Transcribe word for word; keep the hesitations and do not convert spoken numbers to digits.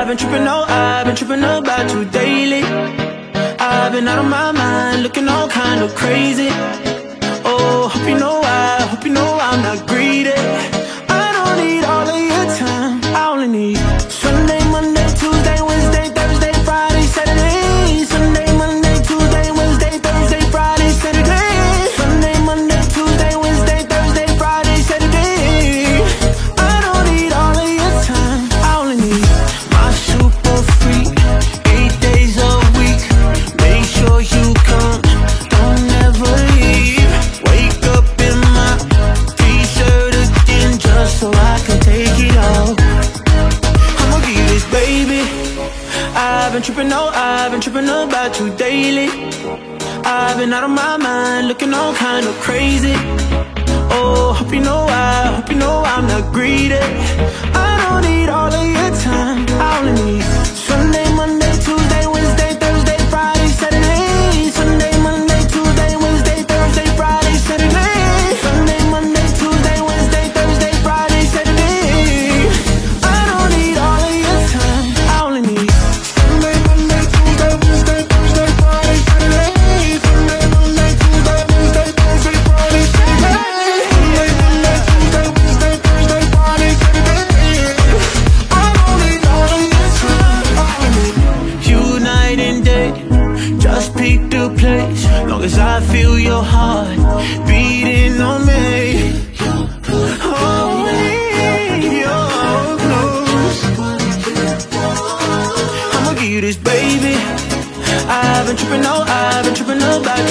I've been tripping, oh, I've been tripping about you daily. I've been out of my mind, looking all kind of crazy. Oh, hope you know I, hope you know I'm not greedy. I don't need all of your time, I only need Sunday, Monday, Tuesday, Wednesday, Thursday, Friday, Saturday. Sunday, Monday, Tuesday, Wednesday, Thursday, Friday, Saturday. Sunday, Monday, Tuesday, Wednesday, Thursday, Friday, Saturday. I don't need all of your time, I only need my super freak, eight days a week. Make sure you come, don't ever leave. Wake up in my t-shirt again just so I can take it off. I'ma give you this, baby. I've been tripping, oh, I've been tripping about you daily. I've been out of my mind, looking all kind of crazy. Oh, hope you know I, hope you know I'm not greedy. I don't need all of your time, I only need Sunday, Monday, Tuesday, Wednesday, Thursday, Friday, Saturday. Sunday, Monday, Tuesday, Wednesday, Thursday, Friday, Saturday. Sunday, Monday, Tuesday, Wednesday, Thursday, Friday, Saturday. I don't need all of your time, I only need Sunday, Monday, Tuesday, Wednesday, Thursday, Friday, Saturday. Sunday, Monday, Tuesday, Wednesday, Thursday, Friday, Saturday. Sunday, Monday, Tuesday, Wednesday, Thursday, Friday, Saturday. I don't need all of your time, I only need you night and day. Just pick the place, long as I feel your heart beating on me. Oh, need your clothes. I'ma give you this, baby. I've been tripping, oh, I've been tripping about